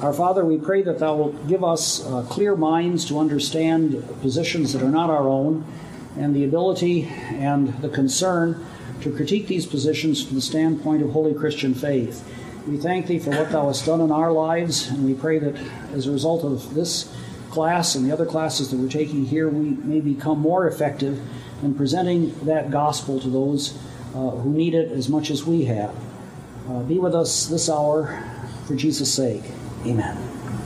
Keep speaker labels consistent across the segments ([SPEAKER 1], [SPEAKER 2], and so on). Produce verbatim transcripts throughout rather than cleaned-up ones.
[SPEAKER 1] Our Father, we pray that Thou wilt give us uh, clear minds to understand positions that are not our own, and the ability and the concern to critique these positions from the standpoint of holy Christian faith. We thank Thee for what Thou hast done in our lives, and we pray that as a result of this class and the other classes that we're taking here, we may become more effective in presenting that gospel to those uh, who need it as much as we have. Uh, be with us this hour for Jesus' sake. Amen.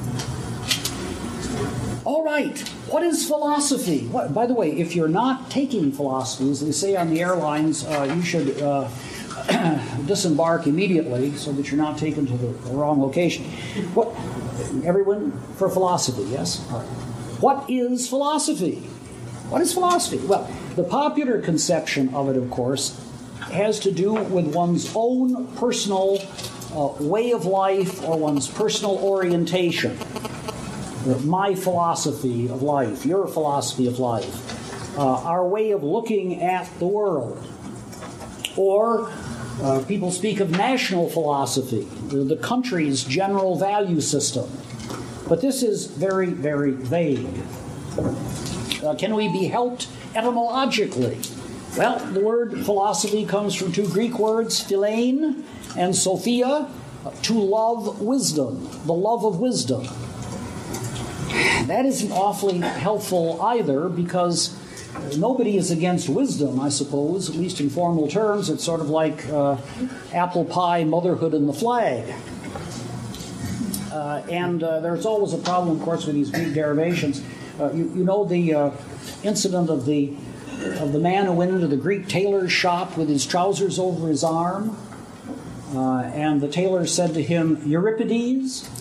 [SPEAKER 1] All right. What is philosophy? What, by the way, if you're not taking philosophy, as they say on the airlines, uh, you should uh, disembark immediately so that you're not taken to the, the wrong location. What? Everyone for philosophy, yes? All right. What is philosophy? What is philosophy? Well, the popular conception of it, of course, has to do with one's own personal uh, way of life or one's personal orientation. My philosophy of life, your philosophy of life, uh, our way of looking at the world. Or uh, people speak of national philosophy, the, the country's general value system. But this is very, very vague. Uh, can we be helped etymologically? Well, the word philosophy comes from two Greek words, philein and sophia, uh, to love wisdom, the love of wisdom. That isn't awfully helpful either, because nobody is against wisdom, I suppose, at least in formal terms. It's sort of like uh, apple pie, motherhood, and the flag. Uh, and uh, there's always a problem, of course, with these Greek derivations. Uh, you, you know the uh, incident of the of the man who went into the Greek tailor's shop with his trousers over his arm, uh, and the tailor said to him, "Euripides,